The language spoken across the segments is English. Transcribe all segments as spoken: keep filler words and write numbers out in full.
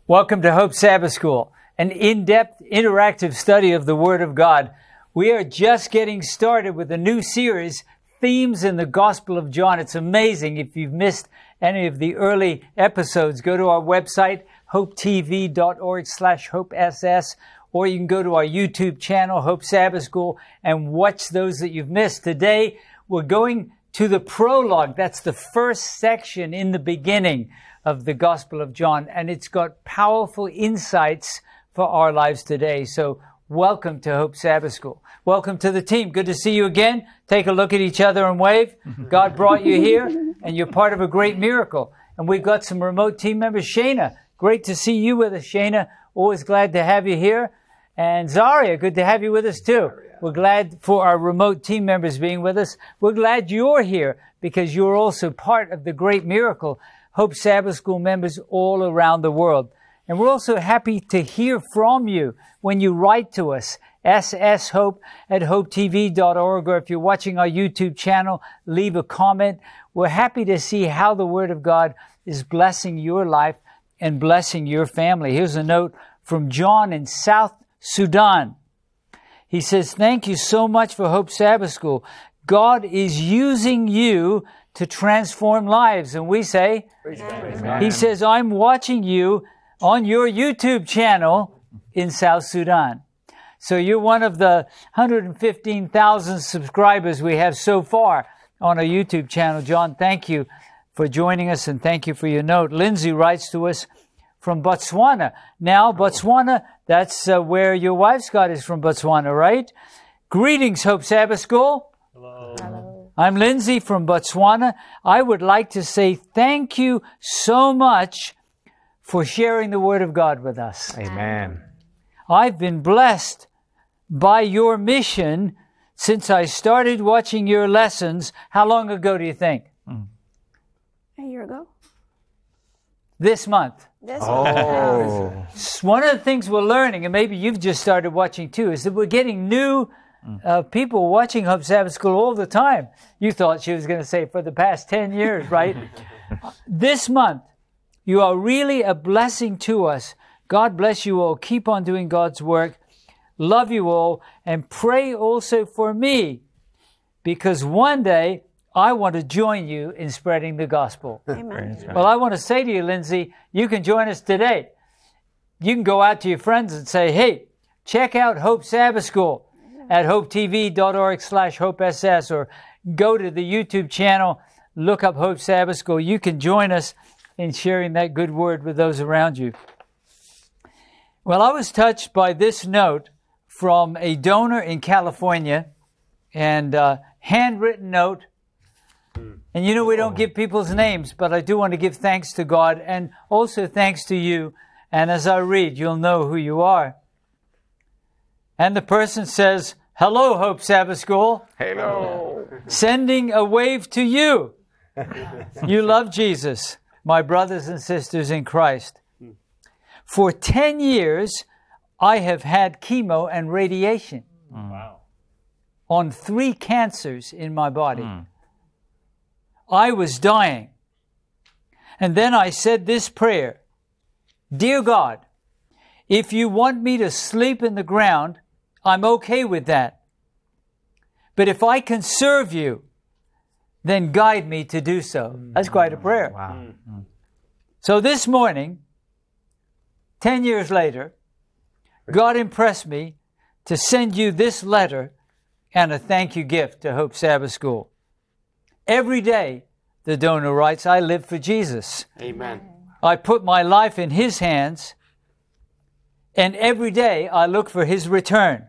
Welcome to Hope Sabbath School, an in-depth, interactive study of the Word of God. We are just getting started with a new series, Themes in the Gospel of John. It's amazing. If you've missed any of the early episodes, go to our website, hopetv.org slash hopess, or you can go to our YouTube channel, Hope Sabbath School, and watch those that you've missed. Today, we're going to the prologue. That's the first section in the beginning of the Gospel of John, and it's got powerful insights for our lives today. So welcome to Hope Sabbath School. Welcome to the team. Good to see you again. Take a look at each other and wave. God brought you here, and you're part of a great miracle. And we've got some remote team members. Shayna, great to see you with us, Shayna. Always glad to have you here. And Zaria, good to have you with us too. We're glad for our remote team members being with us. We're glad you're here because you're also part of the great miracle. Hope Sabbath School members all around the world. And we're also happy to hear from you when you write to us, s s hope at hope t v dot org, or if you're watching our YouTube channel, leave a comment. We're happy to see how the Word of God is blessing your life and blessing your family. Here's a note from John in South Sudan. He says, thank you so much for Hope Sabbath School. God is using you to transform lives. And we say, Amen. He says, I'm watching you on your YouTube channel in South Sudan. So you're one of the one hundred fifteen thousand subscribers we have so far on our YouTube channel. John, thank you for joining us and thank you for your note. Lindsay writes to us from Botswana. Now, Botswana, that's uh, where your wife, Scott, is from Botswana, right? Greetings, Hope Sabbath School. Hello. Hello. I'm Lindsay from Botswana. I would like to say thank you so much for sharing the Word of God with us. Amen. I've been blessed by your mission since I started watching your lessons. How long ago do you think? A year ago. This month. This Oh. One of the things we're learning, and maybe you've just started watching too, is that we're getting new uh, people watching Hope Sabbath School all the time. You thought she was going to say for the past ten years, right? This month, you are really a blessing to us. God bless you all. Keep on doing God's work. Love you all. And pray also for me, because one day I want to join you in spreading the gospel. Amen. Well, I want to say to you, Lindsay, you can join us today. You can go out to your friends and say, hey, check out Hope Sabbath School at hope t v dot org slash hope s s, or go to the YouTube channel, look up Hope Sabbath School. You can join us in sharing that good word with those around you. Well, I was touched by this note from a donor in California, and a handwritten note. And you know, we don't give people's names, but I do want to give thanks to God and also thanks to you. And as I read, you'll know who you are. And the person says, hello, Hope Sabbath School. Hello. Sending a wave to you. You love Jesus, my brothers and sisters in Christ. For ten years, I have had chemo and radiation Wow. on three cancers in my body. Mm. I was dying. And then I said this prayer, Dear God, if you want me to sleep in the ground, I'm okay with that. But if I can serve you, then guide me to do so. That's quite a prayer. Wow. Mm. So this morning, ten years later, God impressed me to send you this letter and a thank you gift to Hope Sabbath School. Every day, the donor writes, I live for Jesus. Amen. I put my life in His hands, and every day I look for His return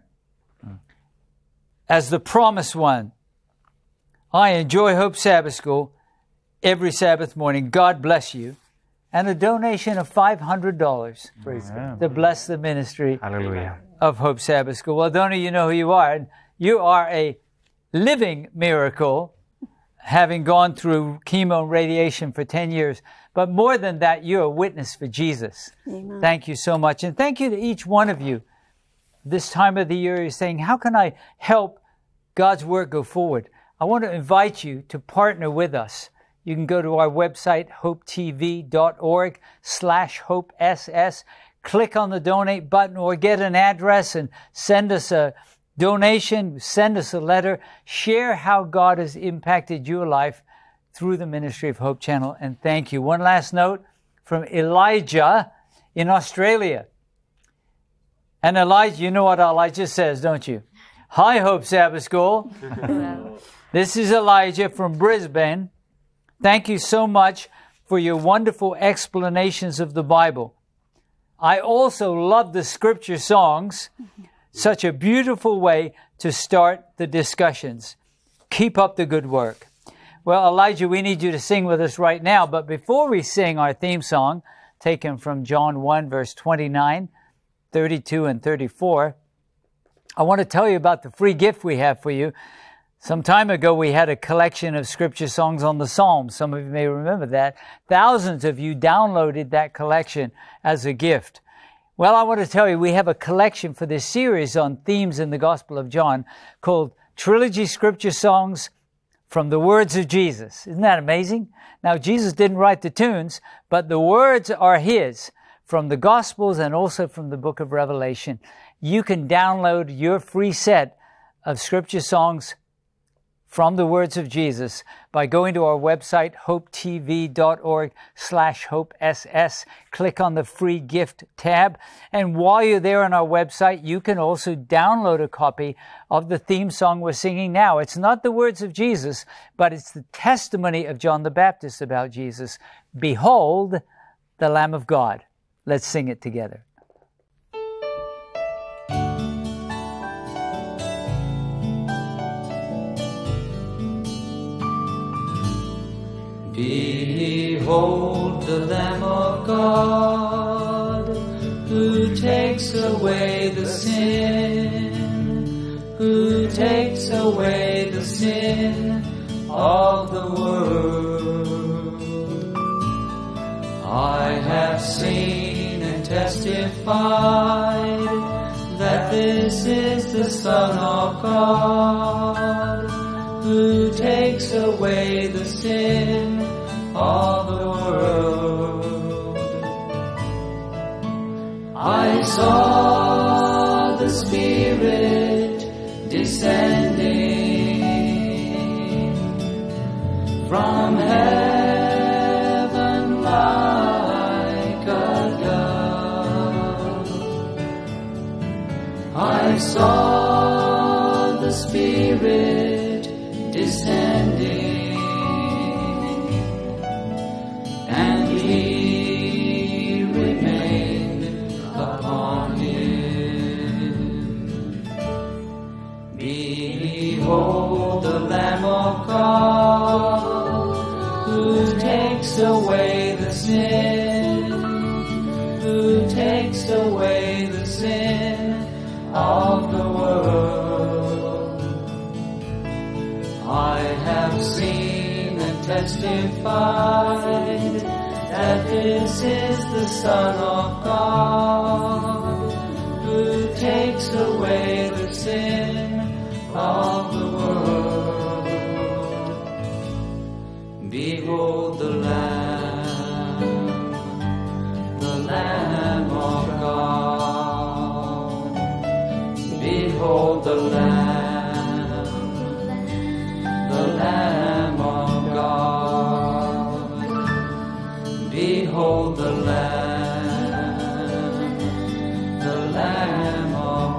as the promised one. I enjoy Hope Sabbath School every Sabbath morning. God bless you. And a donation of five hundred dollars Praise God. to bless the ministry Hallelujah. of Hope Sabbath School. Well, donor, you know who you are. And you are a living miracle, having gone through chemo and radiation for ten years. But more than that, you're a witness for Jesus. Amen. Thank you so much. And thank you to each one of you. This time of the year, you're saying, how can I help God's work go forward? I want to invite you to partner with us you can go to our website, hopetv.org slash hopess. Click on the donate button or get an address and send us a donation, send us a letter. Share how God has impacted your life through the ministry of Hope Channel, and thank you. One last note from Elijah in Australia. And Elijah, you know what Elijah says, don't you? Hi, Hope Sabbath School. This is Elijah from Brisbane. Thank you so much for your wonderful explanations of the Bible. I also love the scripture songs. Such a beautiful way to start the discussions. Keep up the good work. Well, Elijah, we need you to sing with us right now. But before we sing our theme song, taken from John one, verse twenty-nine, thirty-two, and thirty-four, I want to tell you about the free gift we have for you. Some time ago, we had a collection of scripture songs on the Psalms. Some of you may remember that. Thousands of you downloaded that collection as a gift. Well, I want to tell you, we have a collection for this series on themes in the Gospel of John called Trilogy Scripture Songs from the Words of Jesus. Isn't that amazing? Now, Jesus didn't write the tunes, but the words are His from the Gospels and also from the book of Revelation. You can download your free set of scripture songs from the words of Jesus by going to our website, hopetv.org slash hopess. Click on the free gift tab. And while you're there on our website, you can also download a copy of the theme song we're singing now. It's not the words of Jesus, but it's the testimony of John the Baptist about Jesus. Behold, the Lamb of God. Let's sing it together. Behold the Lamb of God, who takes away the sin, who takes away the sin of the world. I have seen and testified that this is the Son of God, who takes away the sin of the world. I saw the Spirit descending from heaven like a dove. I saw the Spirit descending, and He remained upon Him. Behold the Lamb of God, who takes away the sin, who takes away the sin of the world. I have seen and testified that this is the Son of God, who takes away the sin of the world. Behold the Lamb, the Lamb of God. Behold the Lamb, the Lamb of God. Behold the Lamb, the Lamb of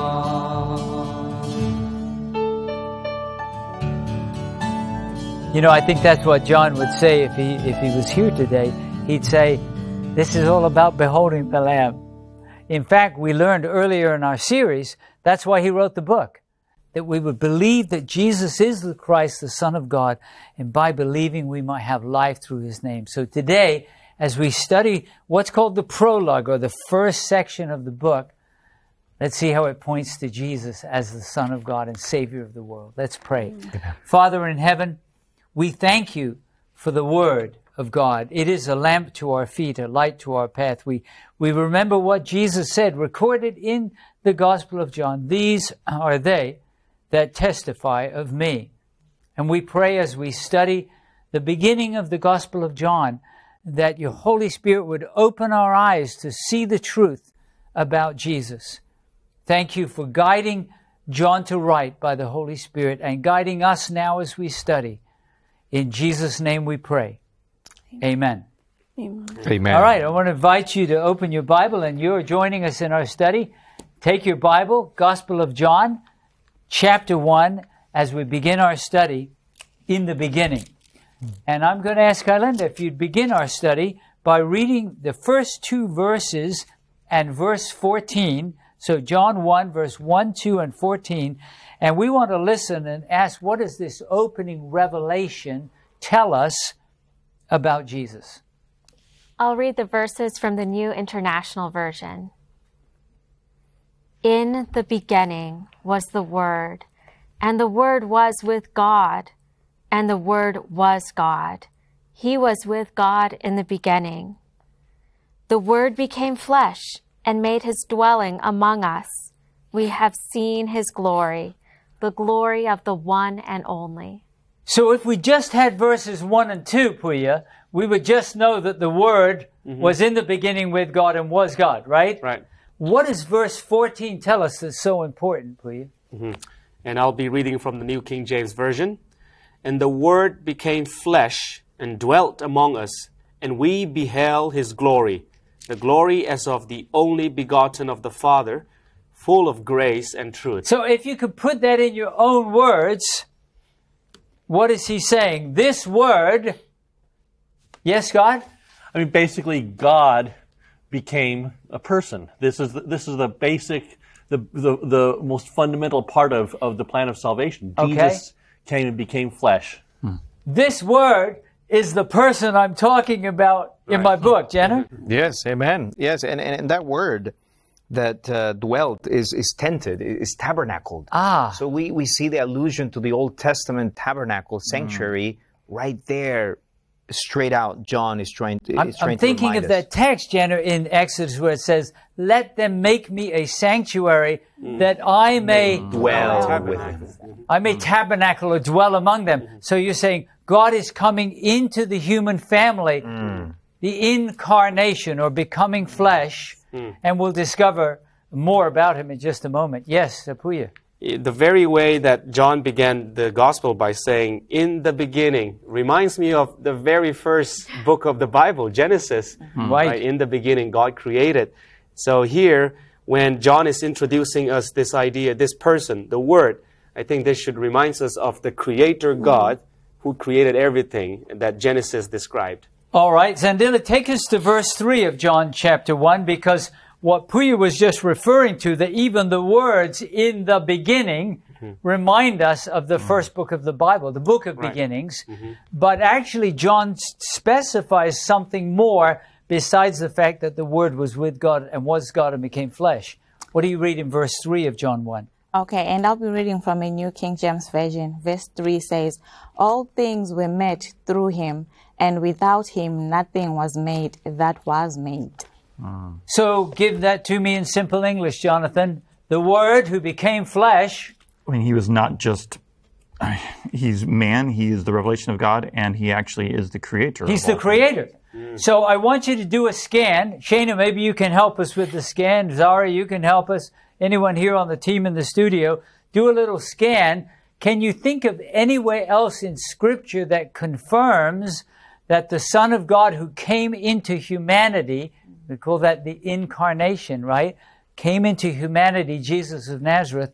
God. You know, I think that's what John would say if he if he was here today. He'd say, this is all about beholding the Lamb. In fact, we learned earlier in our series, that's why he wrote the book, that we would believe that Jesus is the Christ, the Son of God, and by believing we might have life through His name. So today, as we study what's called the prologue, or the first section of the book, let's see how it points to Jesus as the Son of God and Savior of the world. Let's pray. Amen. Father in heaven, we thank You for the Word of God. It is a lamp to our feet, a light to our path. We, we remember what Jesus said, recorded in the Gospel of John. These are they that testify of Me. And we pray as we study the beginning of the Gospel of John, that your Holy Spirit would open our eyes to see the truth about Jesus. Thank you for guiding John to write by the Holy Spirit and guiding us now as we study. In Jesus' name we pray. Amen. Amen. Amen. All right, I want to invite you to open your Bible, and you're joining us in our study. Take your Bible, Gospel of John, chapter one, as we begin our study, in the beginning. And I'm going to ask Kylinda if you'd begin our study by reading the first two verses and verse fourteen. So John one, verse one, two, and fourteen. And we want to listen and ask, what does this opening revelation tell us about Jesus? I'll read the verses from the New International Version. In the beginning was the Word, and the Word was with God, and the Word was God. He was with God in the beginning. The Word became flesh and made his dwelling among us. We have seen his glory, the glory of the one and only. So if we just had verses one and two, Puya, we would just know that the Word mm-hmm. was in the beginning with God and was God, right? Right. What does verse fourteen tell us that's so important, Puya? Mm-hmm. And I'll be reading from the New King James Version. And the Word became flesh and dwelt among us, and we beheld his glory, the glory as of the only begotten of the Father, full of grace and truth. So if you could put that in your own words, what is he saying? This Word, yes, God? I mean, basically, God became a person. This is the, this is the basic, the, the the most fundamental part of, of the plan of salvation. Okay. Jesus came and became flesh. This Word is the person I'm talking about in Right. my book, Jenner. Yes, amen. Yes, and, and, and that word that uh, dwelt is, is tented, is tabernacled. Ah. So we, we see the allusion to the Old Testament tabernacle sanctuary right there, straight out. John is trying to I'm, is trying I'm thinking to of remind that us. text, Jenner, in Exodus where it says, let them make me a sanctuary that I may Dwell with him. I may tabernacle or dwell among them. So you're saying God is coming into the human family, the incarnation or becoming flesh, and we'll discover more about him in just a moment. Yes, Puya. The very way that John began the gospel by saying, in the beginning, reminds me of the very first book of the Bible, Genesis. Right. In the beginning, God created. So here, when John is introducing us this idea, this person, the Word, I think this should remind us of the Creator God who created everything that Genesis described. All right, Zandila, take us to verse three of John chapter one, because what Puya was just referring to, that even the words in the beginning mm-hmm. remind us of the mm-hmm. first book of the Bible, the book of right. beginnings. Mm-hmm. But actually, John specifies something more besides the fact that the Word was with God and was God and became flesh. What do you read in verse three of John one? Okay, and I'll be reading from a New King James Version. Verse three says, all things were made through him, and without him nothing was made that was made. Mm. So give that to me in simple English, Jonathan. The Word who became flesh. I mean, he was not just, uh, he's man, he is the revelation of God, and he actually is the creator. He's the creator. Mm. So I want you to do a scan. Shana, maybe you can help us with the scan. Zara, you can help us. Anyone here on the team in the studio, do a little scan. Can you think of anywhere else in Scripture that confirms that the Son of God who came into humanity, we call that the incarnation, right? Came into humanity, Jesus of Nazareth,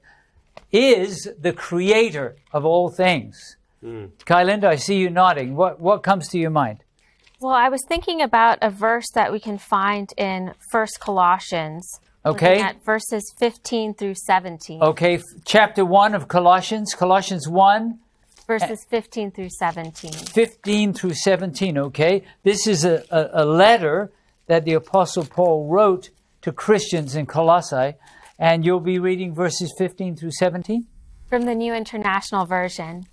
is the creator of all things. Mm. Kylinda, I see you nodding. What, what comes to your mind? Well, I was thinking about a verse that we can find in First Colossians. Okay. At verses fifteen through seventeen. Okay, f- chapter one of Colossians, Colossians one. Verses fifteen through seventeen. fifteen through seventeen, okay. This is a, a, a letter that the Apostle Paul wrote to Christians in Colossae, and you'll be reading verses fifteen through seventeen? From the New International Version.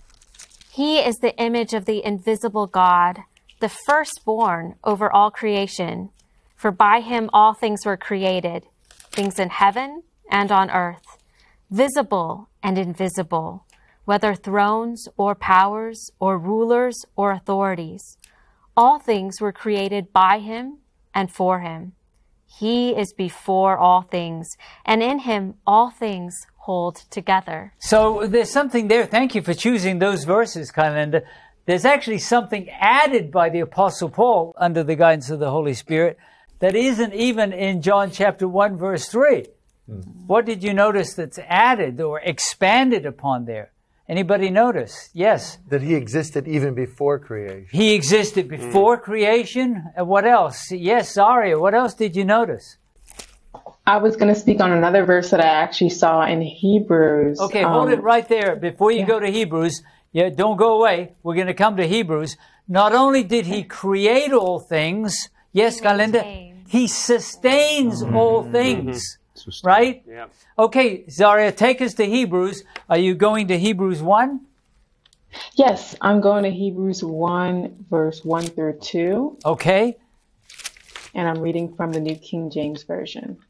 He is the image of the invisible God, the firstborn over all creation. For by him all things were created, things in heaven and on earth, visible and invisible, whether thrones or powers or rulers or authorities. All things were created by him and for him. He is before all things, and in him all things hold together. So there's something there. Thank you for choosing those verses, Kylinda. There's actually something added by the Apostle Paul under the guidance of the Holy Spirit that isn't even in John chapter one, verse three. Mm-hmm. What did you notice that's added or expanded upon there? Anybody notice? Yes. That he existed even before creation. He existed before mm. creation. And what else? Yes, Zaria, what else did you notice? I was going to speak on another verse that I actually saw in Hebrews. Okay, hold um, it right there. Before you yeah. go to Hebrews, yeah, don't go away. We're going to come to Hebrews. Not only did he create all things, yes, Kylinda, he sustains mm-hmm. all things. Mm-hmm. Right? Yeah. Okay, Zaria, take us to Hebrews. Are you going to Hebrews one? Yes, I'm going to Hebrews one, verse one through two. Okay. And I'm reading from the New King James Version.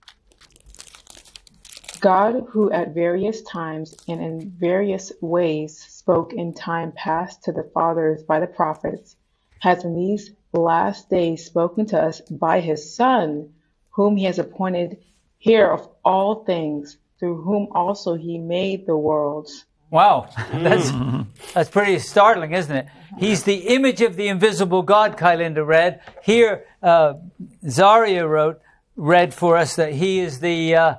God, who at various times and in various ways spoke in time past to the fathers by the prophets, has in these last days spoken to us by his Son, whom he has appointed heir of all things, through whom also he made the worlds. Wow, that's that's pretty startling, isn't it? He's the image of the invisible God, Kylinda read. Here, uh, Zaria wrote, read for us that he is the, uh,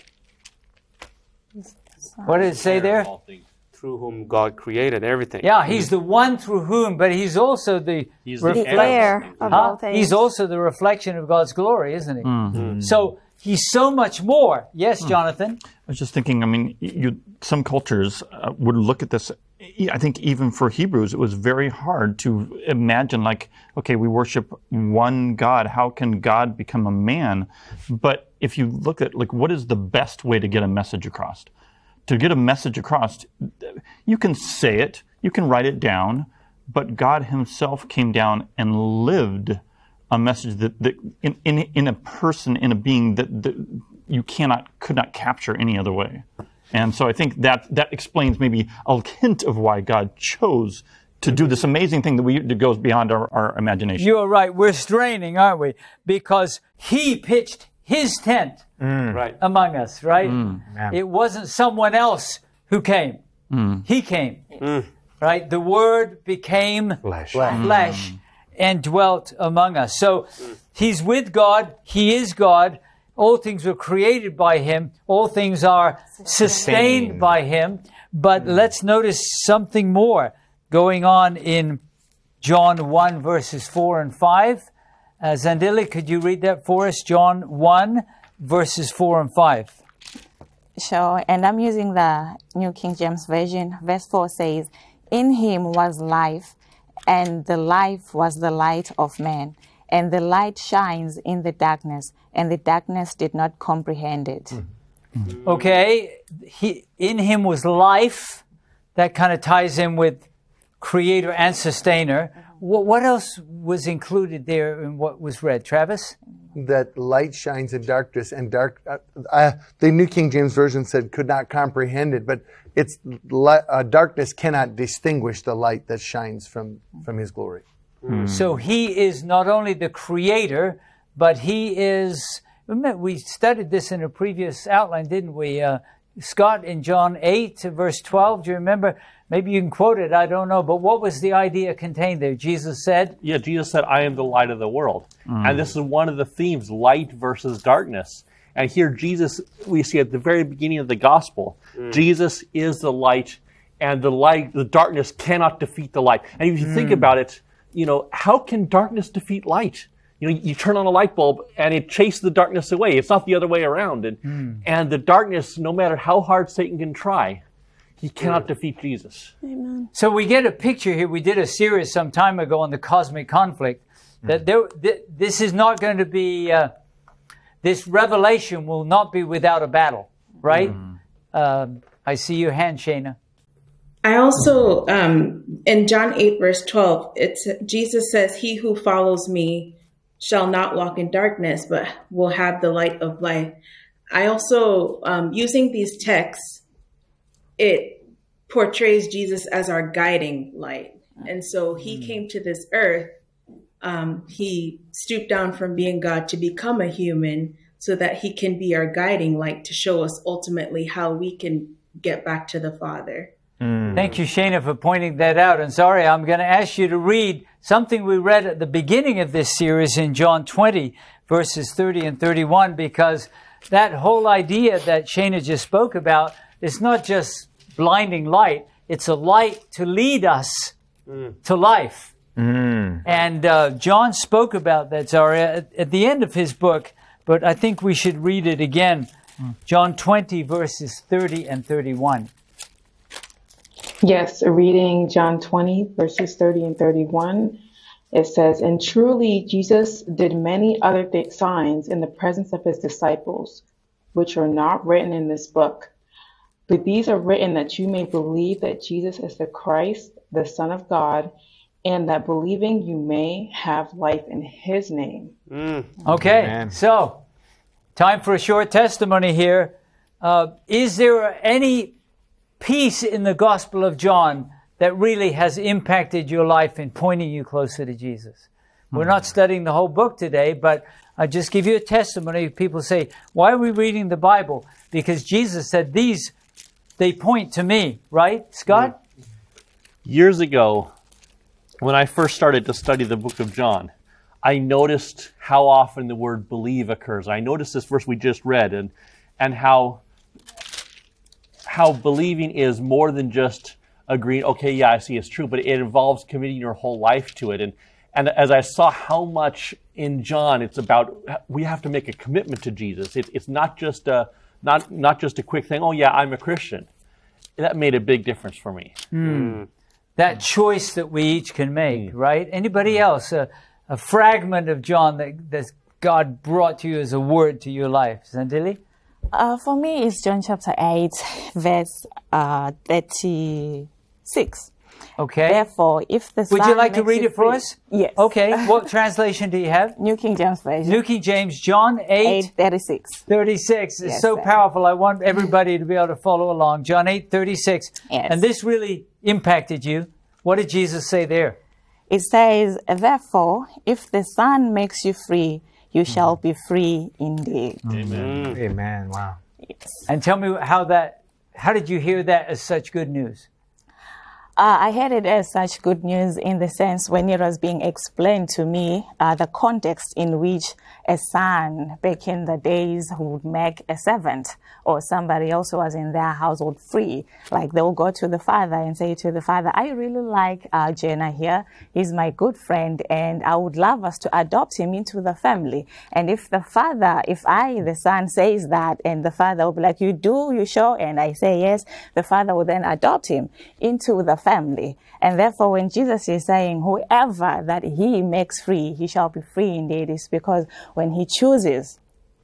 what did it say there? Through whom God created everything. Yeah, he's the one through whom, but he's also the, he's the heir of huh? all things. He's also the reflection of God's glory, isn't he? Mm-hmm. So, he's so much more. Yes, Jonathan? I was just thinking, I mean, you, some cultures uh, would look at this. I think even for Hebrews, it was very hard to imagine, like, okay, we worship one God. How can God become a man? But if you look at, like, what is the best way to get a message across? To get a message across, you can say it, you can write it down, but God himself came down and lived a message that, that in, in in a person, in a being that, that you cannot, could not capture any other way. And so I think that that explains maybe a hint of why God chose to do this amazing thing that we that goes beyond our, our imagination. You're right. We're straining, aren't we? Because he pitched his tent mm. right. among us, right? Mm. It wasn't someone else who came. Mm. He came, mm. right? The Word became flesh. flesh. Mm. And dwelt among us. So he's with God. He is God. All things were created by him. All things are sustained by him. But mm. let's notice something more going on in John one, verses four and five. Uh, Zandili, could you read that for us? John one, verses four and five. Sure. And I'm using the New King James Version. Verse four says, "In him was life, and the life was the light of man. And the light shines in the darkness, and the darkness did not comprehend it." Mm-hmm. Okay, he, in him was life. That kind of ties in with creator and sustainer. What, what else was included there in what was read? Travis? That light shines in darkness, and dark. Uh, uh, the New King James Version said could not comprehend it, but it's uh, darkness cannot distinguish the light that shines from, from his glory. Mm. So he is not only the creator, but he is, remember, we studied this in a previous outline, didn't we? Uh, Scott, in John eight, verse twelve, do you remember? Maybe you can quote it, I don't know. But what was the idea contained there? Jesus said? Yeah, Jesus said, "I am the light of the world." Mm. And this is one of the themes, light versus darkness. And here Jesus, we see at the very beginning of the gospel, mm. Jesus is the light, and the light, the darkness cannot defeat the light. And if you mm. think about it, you know, how can darkness defeat light? You know, you turn on a light bulb and it chases the darkness away. It's not the other way around. And, mm. and the darkness, no matter how hard Satan can try, he cannot mm. defeat Jesus. Amen. So we get a picture here. We did a series some time ago on the cosmic conflict. That there, th- this is not going to be, uh, this revelation will not be without a battle, right? Mm. Um, I see your hand, Shayna. I also, um, in John eight, verse twelve, it's Jesus says, "He who follows me shall not walk in darkness, but will have the light of life." I also, um, using these texts, it portrays Jesus as our guiding light. And so he came to this earth. Um, he stooped down from being God to become a human so that he can be our guiding light to show us ultimately how we can get back to the Father. Mm. Thank you, Shana, for pointing that out. And sorry, I'm going to ask you to read something we read at the beginning of this series in John twenty, verses thirty and thirty-one, because that whole idea that Shana just spoke about is not just blinding light. It's a light to lead us mm. to life. Mm. And uh, John spoke about that, Zaria, at, at the end of his book, but I think we should read it again. Mm. John twenty, verses thirty and thirty-one. Yes, reading John twenty, verses thirty and thirty-one, it says, "And truly Jesus did many other th- signs in the presence of his disciples, which are not written in this book. But these are written that you may believe that Jesus is the Christ, the Son of God, and that believing you may have life in his name." Mm. Okay, Amen. So time for a short testimony here. Uh, is there any piece in the Gospel of John that really has impacted your life in pointing you closer to Jesus? Mm-hmm. We're not studying the whole book today, but I just give you a testimony. People say, why are we reading the Bible? Because Jesus said these, they point to me, right, Scott? Years ago, when I first started to study the book of John, I noticed how often the word believe occurs. I noticed this verse we just read, and and how how believing is more than just agreeing, okay, yeah, I see it's true, but it involves committing your whole life to it. And and as I saw how much in John it's about, we have to make a commitment to Jesus. It, it's not just a not not just a quick thing, oh yeah, I'm a Christian. That made a big difference for me. Mm. That choice that we each can make, mm. right? Anybody else? A, a fragment of John that, that God brought to you as a word to your life. Zandili? Uh, for me, it's John chapter eight, verse uh, thirty-six. Okay. Therefore, if the Would Son you like to makes read you it for free- us? Yes. Okay. What translation do you have? New King James Version. New King James, John eight, eight thirty-six. thirty-six. It's Yes, so sir. powerful. I want everybody to be able to follow along. John eight, thirty-six. Yes. And this really impacted you. What did Jesus say there? It says, "Therefore, if the Son makes you free, you shall be free indeed." Amen. Amen. Wow. Yes. And tell me how that, how did you hear that as such good news? Uh, I heard it as such good news in the sense when it was being explained to me, uh, the context in which a son back in the days would make a servant or somebody else who was in their household free. Like they'll go to the father and say to the father, "I really like uh, Jenna here. He's my good friend and I would love us to adopt him into the family." And if the father, if I, the son, says that and the father will be like, "You do, you sure?" And I say yes, the father will then adopt him into the family. And therefore, when Jesus is saying, whoever that he makes free, he shall be free indeed, is because when he chooses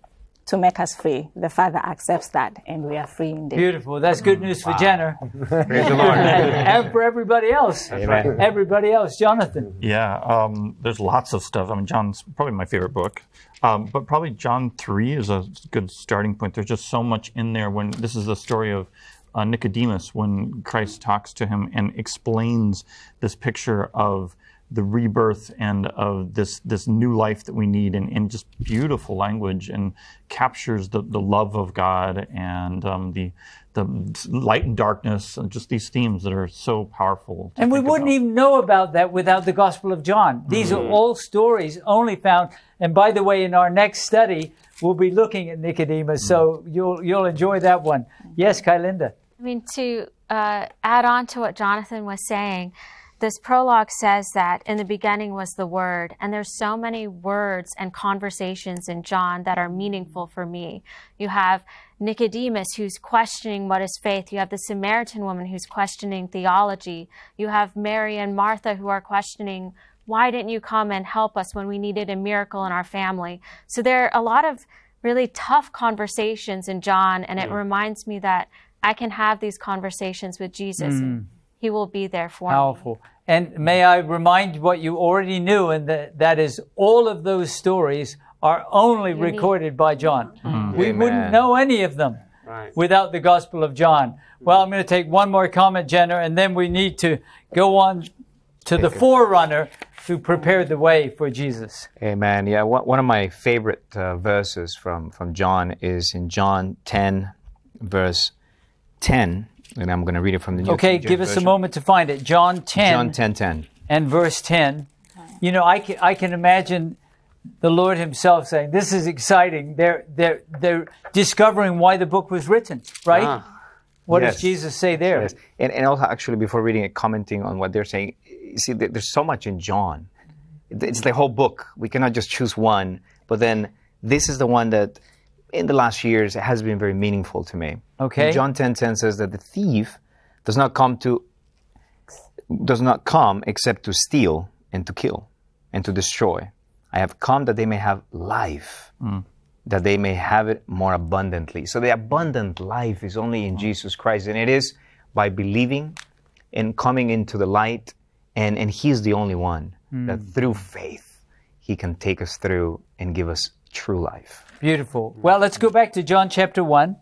to make us free, the Father accepts that and we are free indeed. Beautiful. That's good news for Wow. Jenna. Praise the Lord. And for everybody else. Amen. Everybody else. Jonathan. Yeah, um, there's lots of stuff. I mean, John's probably my favorite book, um, but probably John three is a good starting point. There's just so much in there. When this is the story of uh, Nicodemus, when Christ talks to him and explains this picture of the rebirth and of this this new life that we need in, in just beautiful language, and captures the, the love of God and um, the the light and darkness, and just these themes that are so powerful. to And we think wouldn't about. even know about that without the Gospel of John. These Mm-hmm. are all stories only found. And by the way, in our next study, we'll be looking at Nicodemus, so you'll you'll enjoy that one. Yes, Kylinda. I mean, to uh, add on to what Jonathan was saying, this prologue says that in the beginning was the Word, and there's so many words and conversations in John that are meaningful for me. You have Nicodemus, who's questioning what is faith. You have the Samaritan woman who's questioning theology. You have Mary and Martha who are questioning, why didn't you come and help us when we needed a miracle in our family? So there are a lot of really tough conversations in John, and it mm. reminds me that I can have these conversations with Jesus. Mm. And he will be there for Powerful. me. And may I remind what you already knew, and that, that is all of those stories are only Unique. recorded by John. Mm. We Amen. wouldn't know any of them. Right. without the Gospel of John. Well, I'm going to take one more comment, Jenna, and then we need to go on to the forerunner who prepared the way for Jesus. Amen. Yeah, one one of my favorite uh, verses from, from John is in John ten, verse ten, and I'm going to read it from the New Okay, King James give us Version. a moment to find it. John ten, John ten ten. and verse ten. You know, I can, I can imagine the Lord himself saying, this is exciting. They're, they're, they're discovering why the book was written, right? Ah. What Yes. does Jesus say there? Yes. And, and also, actually, before reading it, commenting on what they're saying, you see, there- there's so much in John. It's the whole book. We cannot just choose one. But then this is the one that, in the last years, has been very meaningful to me. Okay. And John ten ten says that the thief does not come to does not come except to steal and to kill and to destroy. I have come that they may have life, that they may have it more abundantly. So the abundant life is only in Jesus Christ, and it is by believing and coming into the light, and, and He's the only one that through faith He can take us through and give us true life. Beautiful. Well, let's go back to John chapter one.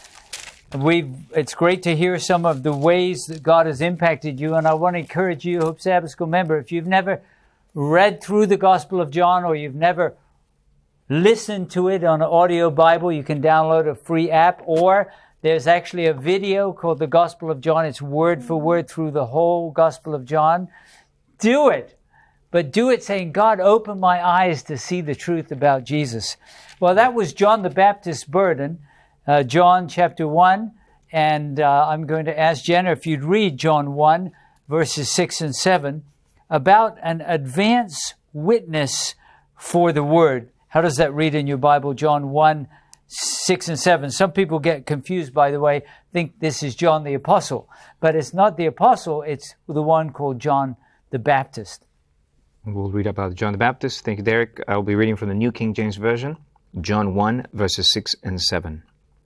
We've, it's great to hear some of the ways that God has impacted you, and I want to encourage you, Hope Sabbath School member, if you've never read through the Gospel of John or you've never listened to it on an audio Bible, you can download a free app, or there's actually a video called the Gospel of John. It's word for word through the whole Gospel of John. Do it. But do it saying, God, open my eyes to see the truth about Jesus. Well, that was John the Baptist's burden, uh, John chapter one. And uh, I'm going to ask Jenna if you'd read John one, verses six and seven, about an advance witness for the Word. How does that read in your Bible? John one, six and seven. Some people get confused, by the way, think this is John the Apostle. But it's not the Apostle, it's the one called John the Baptist. We'll read about John the Baptist. Thank you, Derek. I'll be reading from the New King James Version, John one, verses six and seven.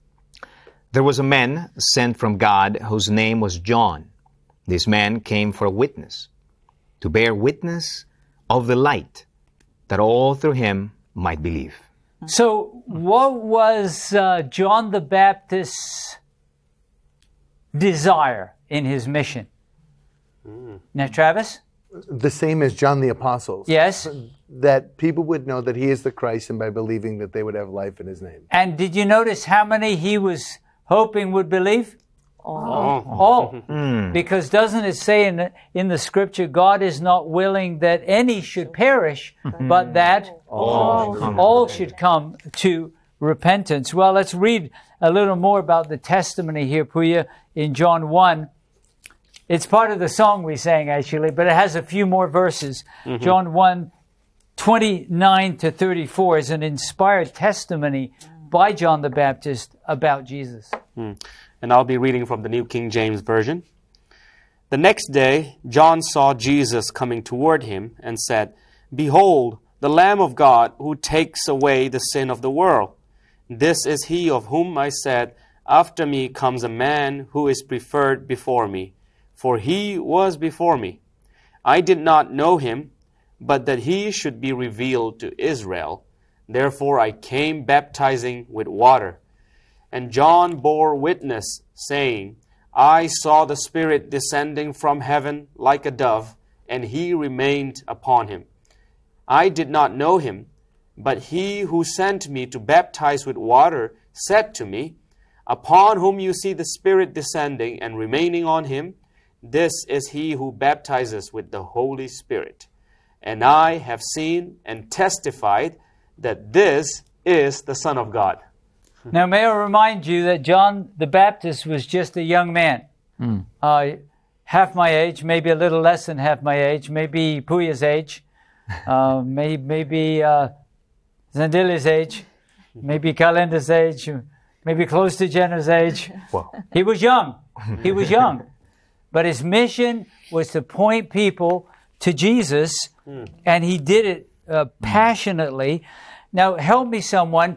There was a man sent from God whose name was John. This man came for a witness, to bear witness of the light, that all through him might believe. So what was uh, John the Baptist's desire in his mission? Mm. Now, Travis? The same as John the Apostle's. Yes. That people would know that he is the Christ, and by believing that they would have life in his name. And did you notice how many he was hoping would believe? Oh. All. Mm. Because doesn't it say in the, in the scripture, God is not willing that any should perish, mm-hmm. but that all, all, all should come to repentance. Well, let's read a little more about the testimony here, Puya, in John one. It's part of the song we sang, actually, but it has a few more verses. Mm-hmm. John one, twenty-nine to thirty-four is an inspired testimony by John the Baptist about Jesus. Mm. And I'll be reading from the New King James Version. The next day, John saw Jesus coming toward him and said, Behold, the Lamb of God who takes away the sin of the world. This is he of whom I said, After me comes a man who is preferred before me, for he was before me. I did not know him, but that he should be revealed to Israel. Therefore I came baptizing with water. And John bore witness, saying, I saw the Spirit descending from heaven like a dove, and he remained upon him. I did not know him, but he who sent me to baptize with water said to me, Upon whom you see the Spirit descending and remaining on him, this is he who baptizes with the Holy Spirit. And I have seen and testified that this is the Son of God. Now, may I remind you that John the Baptist was just a young man, mm. uh, half my age, maybe a little less than half my age, maybe Puya's age, uh, may, maybe uh, Zandili's age, maybe Kalenda's age, maybe close to Jenna's age. Whoa. He was young. He was young. But his mission was to point people to Jesus, mm. and he did it uh, passionately. Now, help me, someone.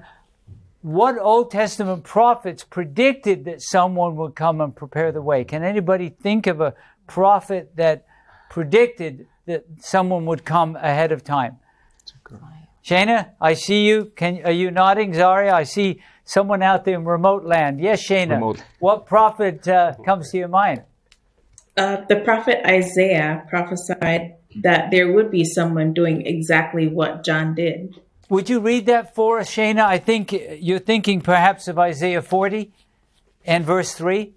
What Old Testament prophets predicted that someone would come and prepare the way? Can anybody think of a prophet that predicted that someone would come ahead of time? Shana, I see you. Can, are you nodding? Zaria, I see Someone out there in remote land. Yes, Shana. Remote. What prophet uh, comes to your mind? Uh, the prophet Isaiah prophesied that there would be someone doing exactly what John did. Would you read that for us, Shana? I think you're thinking perhaps of Isaiah forty and verse three.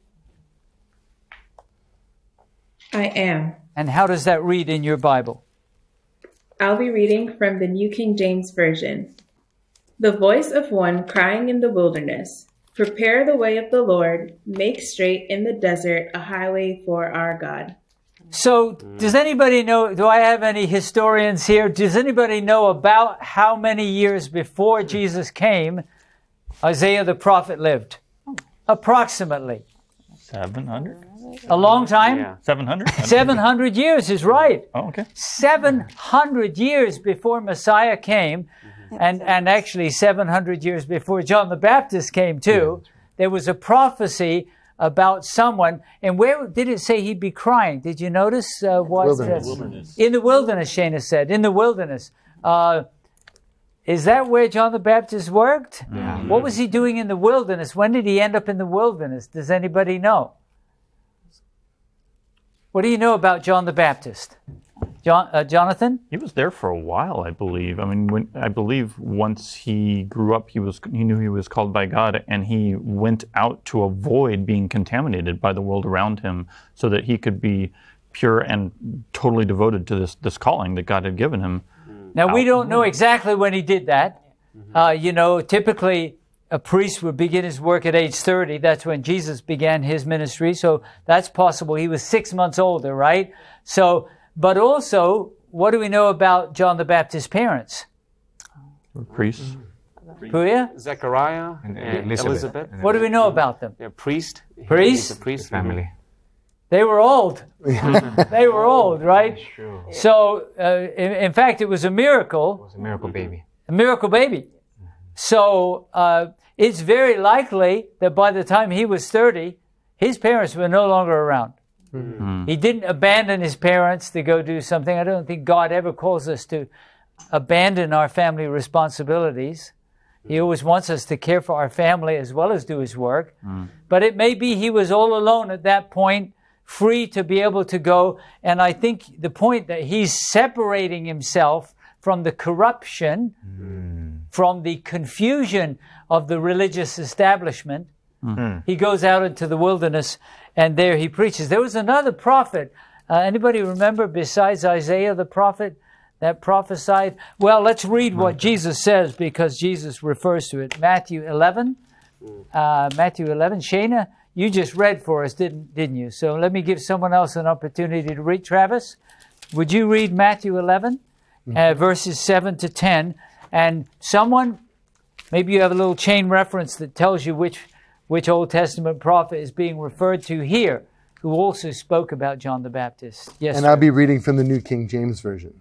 I am. And how does that read in your Bible? I'll be reading from the New King James Version. The voice of one crying in the wilderness, prepare the way of the Lord, make straight in the desert a highway for our God. So, does anybody know, do I have any historians here? Does anybody know about how many years before Jesus came Isaiah the prophet lived? Approximately. seven hundred? A long time? Yeah. seven hundred? seven hundred years is right. Oh, okay. seven hundred years before Messiah came, and, and actually seven hundred years before John the Baptist came too, there was a prophecy about someone. And where did it say he'd be crying? Did you notice uh, what? Wilderness. Uh, Wilderness. in the wilderness, Shana said. In the wilderness. Uh, is that where John the Baptist worked? Yeah. What was he doing in the wilderness? When did he end up in the wilderness? Does anybody know? What do you know about John the Baptist? John, uh, Jonathan? He was there for a while, I believe. I mean, when, I believe once he grew up, he was he knew he was called by God, and he went out to avoid being contaminated by the world around him, so that he could be pure and totally devoted to this this calling that God had given him. Now, we don't know exactly when he did that. Uh, you know, typically a priest would begin his work at age thirty. That's when Jesus began his ministry. So that's possible. He was six months older, right? So, but also, what do we know about John the Baptist's parents? Priests. Puya? Zechariah And and, Elizabeth. Elizabeth. What do we know about them? Yeah, priest. Priest? He's a priest. Family. They were old. They were old, right? True. It So, uh, in, in fact, it was a miracle. was a miracle baby. A miracle baby. So uh, it's very likely that by the time he was thirty, his parents were no longer around. Mm. He didn't abandon his parents to go do something. I don't think God ever calls us to abandon our family responsibilities. He always wants us to care for our family as well as do his work. Mm. But it may be he was all alone at that point, free to be able to go. And I think the point that he's separating himself from the corruption, Mm. from the confusion of the religious establishment, Mm. he goes out into the wilderness and there he preaches. There was another prophet. Uh, anybody remember besides Isaiah the prophet that prophesied? Well, let's read what Jesus says because Jesus refers to it. Matthew eleven. Uh, Matthew eleven. Shana, you just read for us, didn't didn't you? So let me give someone else an opportunity to read. Travis, would you read Matthew eleven, uh, verses seven to ten? And someone, maybe you have a little chain reference that tells you which which Old Testament prophet is being referred to here, who also spoke about John the Baptist. Yes, And sir. I'll be reading from the New King James Version.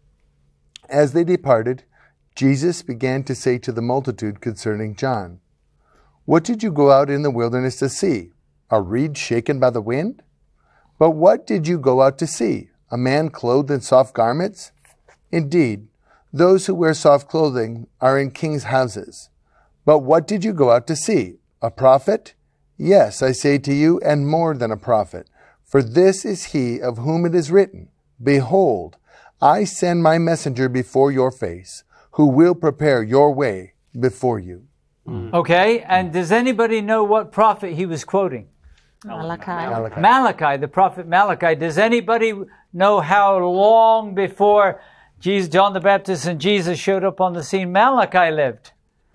As they departed, Jesus began to say to the multitude concerning John, "What did you go out in the wilderness to see? A reed shaken by the wind? But what did you go out to see? A man clothed in soft garments? Indeed, those who wear soft clothing are in kings' houses. But what did you go out to see? A prophet? Yes, I say to you, and more than a prophet. For this is he of whom it is written, Behold, I send my messenger before your face, who will prepare your way before you." Okay, and does anybody know what prophet he was quoting? Malachi. Malachi. Malachi, the prophet Malachi. Does anybody know how long before Jesus, John the Baptist and Jesus showed up on the scene Malachi lived?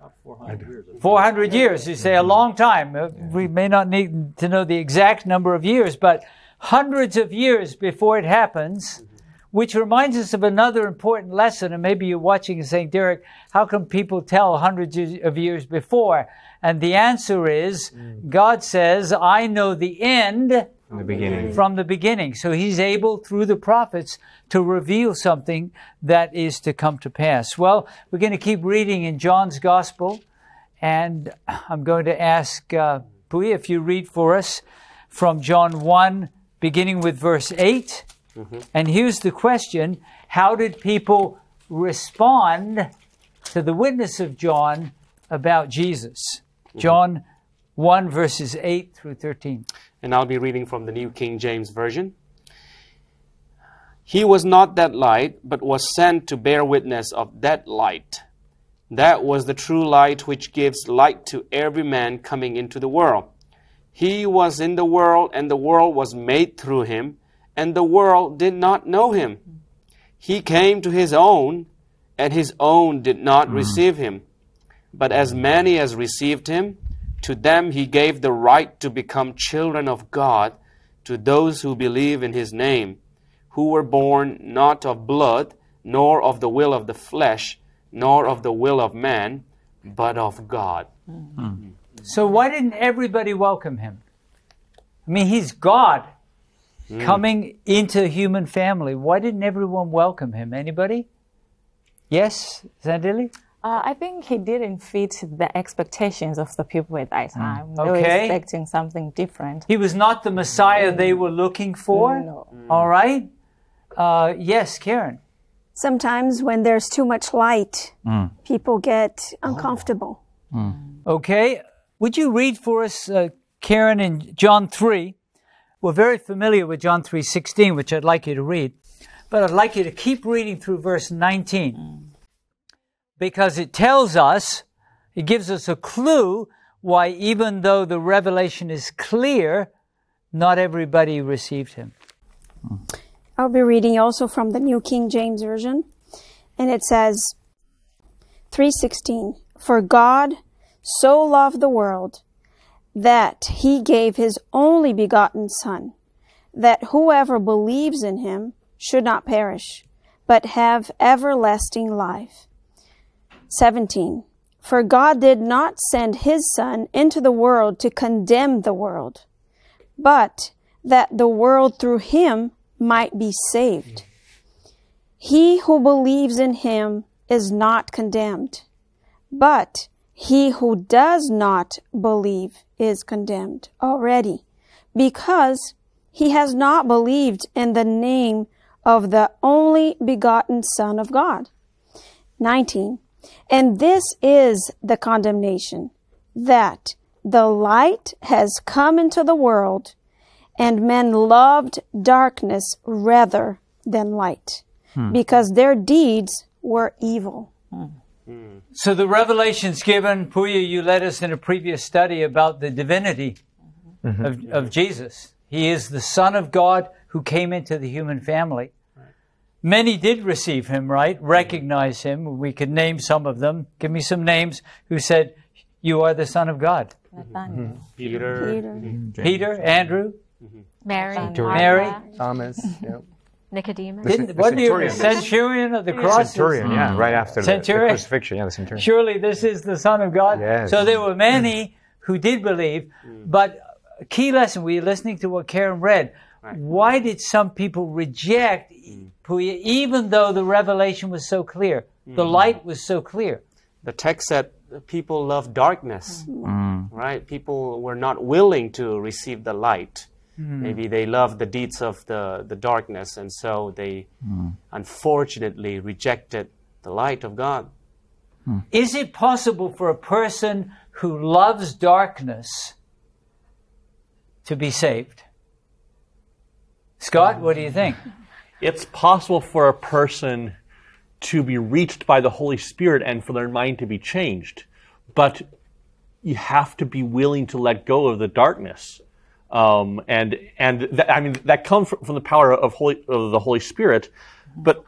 four hundred years. You say a long time. Uh, We may not need to know the exact number of years, but hundreds of years before it happens, which reminds us of another important lesson. And maybe you're watching and saying, Derek, how come people tell hundreds of years before? And the answer is, God says, I know the end From the beginning. from the beginning. So he's able, through the prophets, to reveal something that is to come to pass. Well, we're going to keep reading in John's Gospel, and I'm going to ask uh, Pui if you read for us from John one, beginning with verse eight. Mm-hmm. And here's the question: how did people respond to the witness of John about Jesus? John one, verses eight through thirteen. And I'll be reading from the New King James Version. He was not that light, but was sent to bear witness of that light. That was the true light which gives light to every man coming into the world. He was in the world, and the world was made through him, and the world did not know him. He came to his own, and his own did not mm. receive him. But as many as received him, to them he gave the right to become children of God, to those who believe in his name, who were born not of blood, nor of the will of the flesh, nor of the will of man, but of God. Mm. So why didn't everybody welcome him? I mean, he's God mm. coming into a human family. Why didn't everyone welcome him? Anybody? Yes, Zandili? Uh, I think he didn't fit the expectations of the people at that time. Mm. They were Okay. expecting something different. He was not the Messiah they were looking for? No. All right. Uh, yes, Karen. Sometimes when there's too much light, Mm. people get uncomfortable. Okay. Would you read for us, uh, Karen, in John three? We're very familiar with John three sixteen, which I'd like you to read. But I'd like you to keep reading through verse nineteen. Because it tells us, it gives us a clue why even though the revelation is clear, not everybody received him. I'll be reading also from the New King James Version. And it says, three sixteen, For God so loved the world that he gave his only begotten Son, that whoever believes in him should not perish, but have everlasting life. seventeen, For God did not send his Son into the world to condemn the world, but that the world through him might be saved. He who believes in him is not condemned, but he who does not believe is condemned already, because he has not believed in the name of the only begotten Son of God. nineteen, And this is the condemnation, that the light has come into the world, and men loved darkness rather than light, hmm. because their deeds were evil. Hmm. So the revelation's given, Puya, you led us in a previous study about the divinity mm-hmm. of, of Jesus. He is the Son of God who came into the human family. Many did receive him, right? Recognize him. We could name some of them. Give me some names who said, you are the Son of God. Nathaniel. Peter. Peter. Mm-hmm. Peter, Andrew. Mm-hmm. Mary. Martha, Mary. Thomas. Yep. Nicodemus. The, Didn't, the wasn't he the centurion. centurion of the cross? Centurion, yeah, right after the, the Centurion. crucifixion. Yeah, the centurion. Surely this is the Son of God. Yes. So there were many who did believe, but a key lesson, we were listening to what Karen read. Right. Why did some people reject Puya, even though the revelation was so clear? The light was so clear. The text said people love darkness, Mm. right? People were not willing to receive the light. Mm. Maybe they loved the deeds of the, the darkness, and so they Mm. unfortunately rejected the light of God. Mm. Is it possible for a person who loves darkness to be saved? Scott, what do you think? It's possible for a person to be reached by the Holy Spirit and for their mind to be changed. But you have to be willing to let go of the darkness. Um, and and that, I mean, that comes from the power of, Holy, of the Holy Spirit. But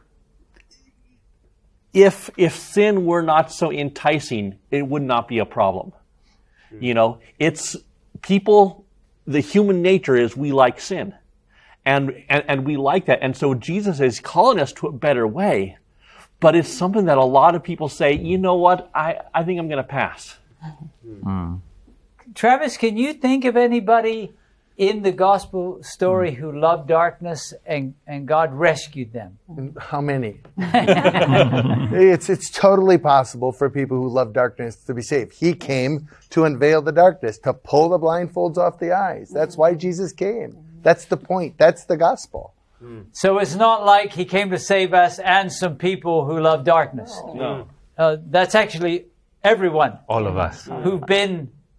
if if sin were not so enticing, it would not be a problem. You know, it's people, the human nature is we like sin. And, and and we like that. And so Jesus is calling us to a better way. But it's something that a lot of people say, you know what, I, I think I'm going to pass. Mm. Travis, can you think of anybody in the gospel story who loved darkness and, and God rescued them? How many? it's it's totally possible for people who love darkness to be saved. He came to unveil the darkness, to pull the blindfolds off the eyes. That's why Jesus came. That's the point. That's the gospel. So it's not like he came to save us and some people who love darkness. No. Uh, that's actually everyone All of us. who've been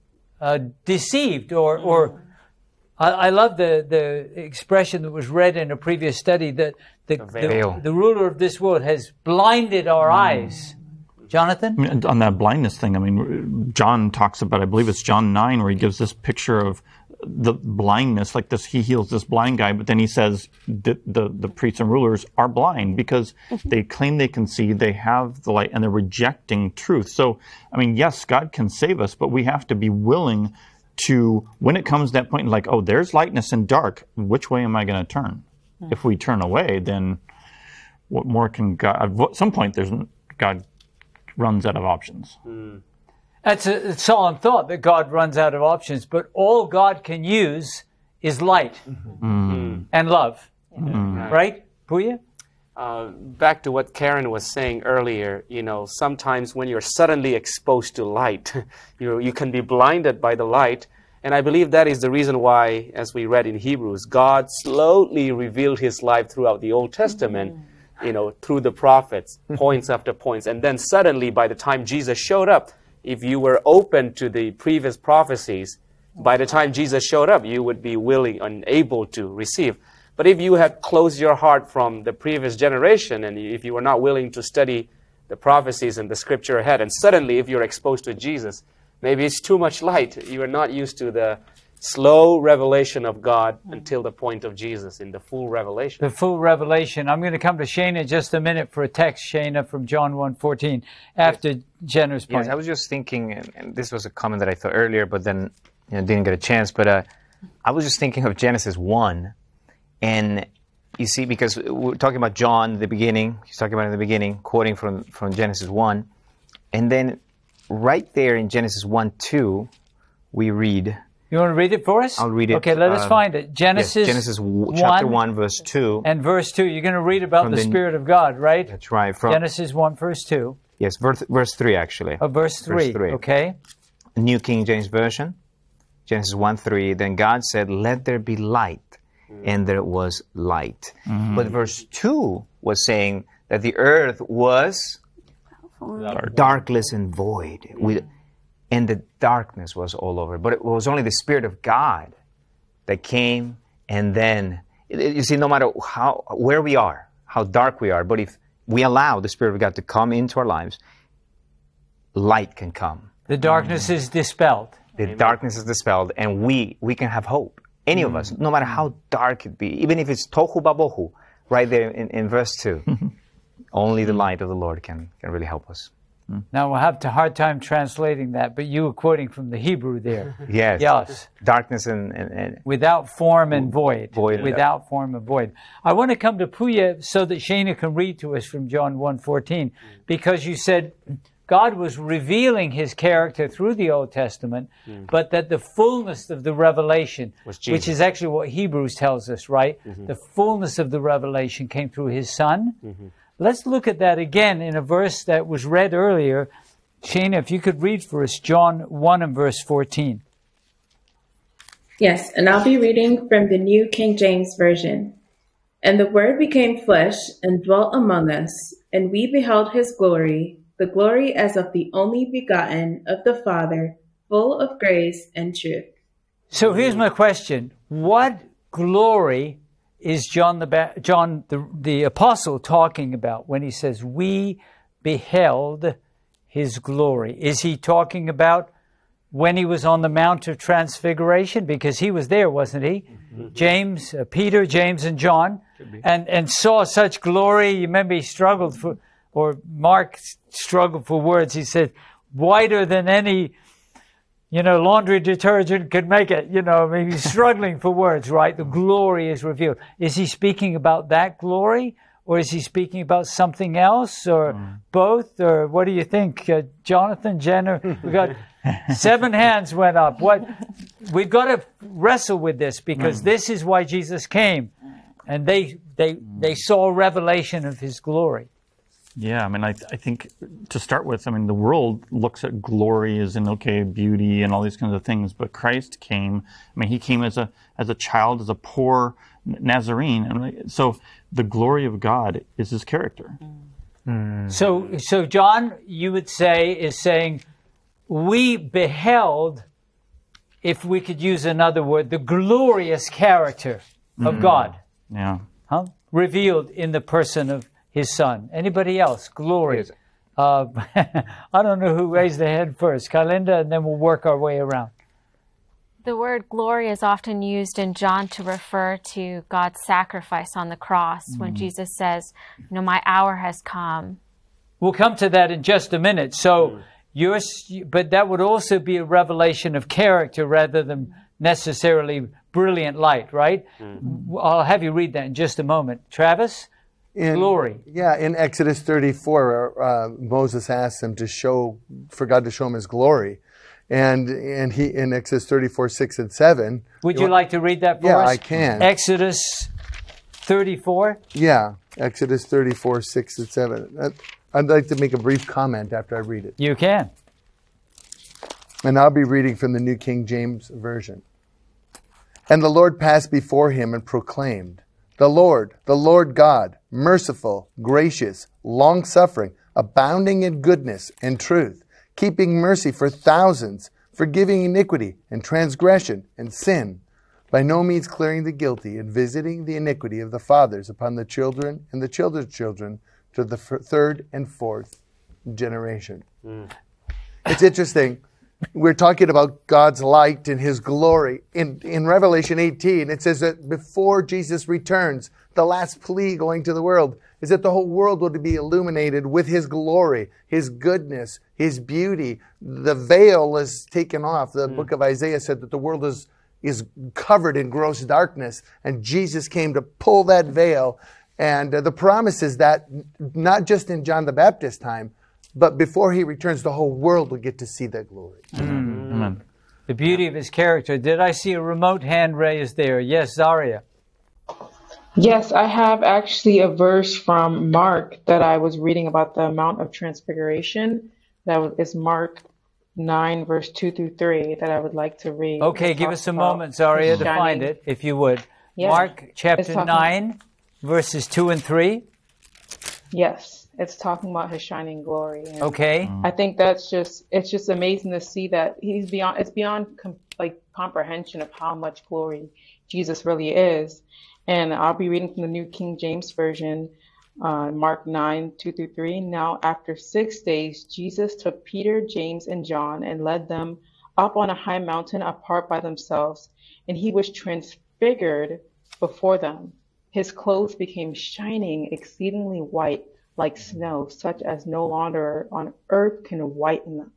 uh, deceived or, or I, I love the, the expression that was read in a previous study that the, the, the ruler of this world has blinded our mm. eyes. Jonathan? I mean, on that blindness thing, I mean, John talks about, I believe it's John nine, where he gives this picture of the blindness, like this, he heals this blind guy, but then he says the, the, the priests and rulers are blind because they claim they can see, they have the light, and they're rejecting truth. So, I mean, yes, God can save us, but we have to be willing to, when it comes to that point, like, oh, there's lightness and dark, which way am I going to turn? Mm. If we turn away, then what more can God, at some point, there's God runs out of options. Mm. That's a, a solemn thought that God runs out of options, but all God can use is light mm-hmm. and love. Mm-hmm. Right, Puya? Uh, back to what Karen was saying earlier, you know, sometimes when you're suddenly exposed to light, you you can be blinded by the light. And I believe that is the reason why, as we read in Hebrews, God slowly revealed his life throughout the Old Testament, mm-hmm. you know, through the prophets, points after points. And then suddenly, by the time Jesus showed up, if you were open to the previous prophecies, by the time Jesus showed up, you would be willing and able to receive. But if you had closed your heart from the previous generation, and if you were not willing to study the prophecies and the scripture ahead, and suddenly if you're exposed to Jesus, maybe it's too much light. You are not used to the slow revelation of God until the point of Jesus in the full revelation. The full revelation. I'm going to come to Shana in just a minute for a text, Shana, from John one fourteen, after Jenner's point. Yes, I was just thinking, and, and this was a comment that I thought earlier, but then you know, didn't get a chance, but uh, I was just thinking of Genesis one, and you see, because we're talking about John, the beginning, he's talking about in the beginning, quoting from, from Genesis one, and then right there in Genesis one two, we read... You want to read it for us? I'll read it. Okay, let us um, find it. Genesis, yes, Genesis w- chapter one, verse two. And verse two. You're going to read about the, the Spirit of God, right? That's right. From, Genesis one, verse two. Yes, verse, verse three, actually. Oh, verse three. Verse three. Okay. New King James Version. Genesis one three. Then God said, let there be light. And there was light. Mm-hmm. But verse two was saying that the earth was Dark. darkless and void. Mm-hmm. With, and the darkness was all over. But it was only the Spirit of God that came, and then, you see, no matter how where we are, how dark we are, but if we allow the Spirit of God to come into our lives, light can come. The darkness mm. is dispelled. The Amen. darkness is dispelled, and we we can have hope. Any mm. of us, no matter how dark it be, even if it's tohu babohu, right there in, in verse two, only the light of the Lord can, can really help us. Now, we'll have a hard time translating that, but you were quoting from the Hebrew there. Yes. Yes. Darkness and, and, and... Without form and void. void Without form and void. I want to come to Puya so that Shana can read to us from John one fourteen, because you said God was revealing his character through the Old Testament, mm. but that the fullness of the revelation, which is actually what Hebrews tells us, right? Mm-hmm. The fullness of the revelation came through his Son. Mm-hmm. Let's look at that again in a verse that was read earlier. Shana, if you could read for us John one and verse fourteen. Yes, and I'll be reading from the New King James Version. And the Word became flesh and dwelt among us, and we beheld his glory, the glory as of the only begotten of the Father, full of grace and truth. So here's my question. What glory is John the ba- John the, the apostle talking about when he says we beheld his glory? Is he talking about when he was on the Mount of Transfiguration? Because he was there, wasn't he? Mm-hmm. James, uh, Peter, James, and John, and and saw such glory. You remember he struggled for, or Mark struggled for words. He said, whiter than any, you know, laundry detergent could make it. You know, I mean, he's struggling for words, right? The glory is revealed. Is he speaking about that glory, or is he speaking about something else, or mm. both, or what do you think, uh, Jonathan, Jenner? We got seven hands went up. What we've got to wrestle with this, because mm. this is why Jesus came, and they they they saw a revelation of his glory. Yeah, I mean, I, th- I think to start with, I mean, the world looks at glory as in, okay, beauty and all these kinds of things, but Christ came, I mean, he came as a as a child, as a poor Nazarene, and so the glory of God is his character. Mm. So, so John, you would say, is saying, we beheld if we could use another word, the glorious character of God. Yeah. Huh? Revealed in the person of his Son. Anybody else? Glory. Uh, I don't know who raised their hand first. Kalinda, and then we'll work our way around. The word glory is often used in John to refer to God's sacrifice on the cross mm. when Jesus says, you know, my hour has come. We'll come to that in just a minute. So, mm. yours, but that would also be a revelation of character rather than necessarily brilliant light, right? Mm. I'll have you read that in just a moment. Travis? In, glory. Yeah, in Exodus thirty-four, uh, Moses asked him to show, for God to show him his glory. And and he in Exodus thirty-four, six and seven. Would you, you like to read that for yeah, us? Yeah, I can. Exodus thirty-four? Yeah, Exodus thirty-four, six and seven. I'd like to make a brief comment after I read it. You can. And I'll be reading from the New King James Version. And the Lord passed before him and proclaimed, The Lord, the Lord God, merciful, gracious, long-suffering, abounding in goodness and truth, keeping mercy for thousands, forgiving iniquity and transgression and sin, by no means clearing the guilty and visiting the iniquity of the fathers upon the children and the children's children to the f- third and fourth generation. Mm. It's interesting. We're talking about God's light and his glory. In, in Revelation eighteen, it says that before Jesus returns, the last plea going to the world is that the whole world would be illuminated with his glory, his goodness, his beauty. The veil is taken off. The mm. book of Isaiah said that the world is, is covered in gross darkness, and Jesus came to pull that veil. And uh, the promise is that not just in John the Baptist's time, but before he returns, the whole world will get to see that glory. Mm. Mm. The beauty of his character. Did I see a remote hand raised there? Yes, Zaria. Yes, I have actually a verse from Mark that I was reading about the Mount of Transfiguration. That is Mark nine, verse two through three, that I would like to read. Okay, give us a moment, Zaria, to find it, if you would. Yeah. Mark chapter nine, verses two and three. Yes, it's talking about his shining glory. And okay. I think that's just, it's just amazing to see that he's beyond, it's beyond com- like comprehension of how much glory Jesus really is. And I'll be reading from the New King James Version, uh, Mark nine, two through three. Now, after six days, Jesus took Peter, James, and John and led them up on a high mountain apart by themselves. And he was transfigured before them. His clothes became shining, exceedingly white, like snow, such as no longer on earth can whiten them.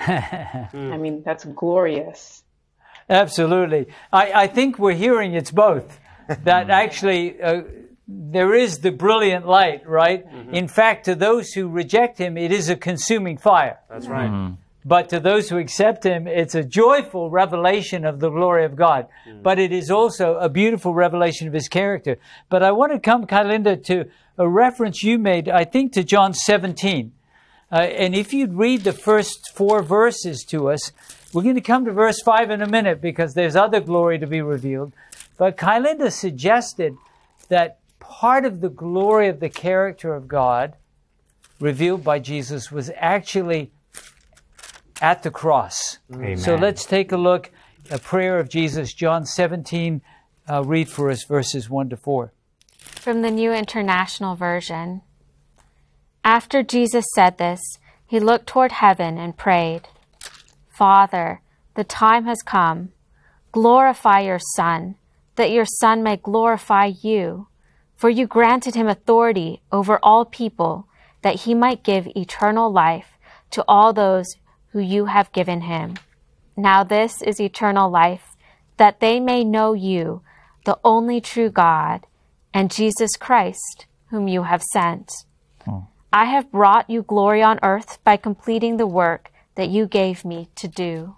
I mean, that's glorious. Absolutely. I, I think we're hearing it's both. That actually uh, there is the brilliant light, right? Mm-hmm. In fact, to those who reject him, it is a consuming fire. That's right. Mm-hmm. But to those who accept him, it's a joyful revelation of the glory of God. Mm-hmm. But it is also a beautiful revelation of his character. But I want to come, Kalinda, to a reference you made, I think, to John seventeen. Uh, and if you'd read the first four verses to us, we're going to come to verse five in a minute because there's other glory to be revealed. But Kalinda suggested that part of the glory of the character of God revealed by Jesus was actually at the cross. Amen. So let's take a look, a prayer of Jesus, John seventeen. Uh, read for us verses one to four. From the New International Version. After Jesus said this, he looked toward heaven and prayed, Father, the time has come. Glorify your Son, that your Son may glorify you. For you granted him authority over all people, that he might give eternal life to all those who you have given him. Now this is eternal life, that they may know you, the only true God, and Jesus Christ, whom you have sent. Oh. I have brought you glory on earth by completing the work that you gave me to do.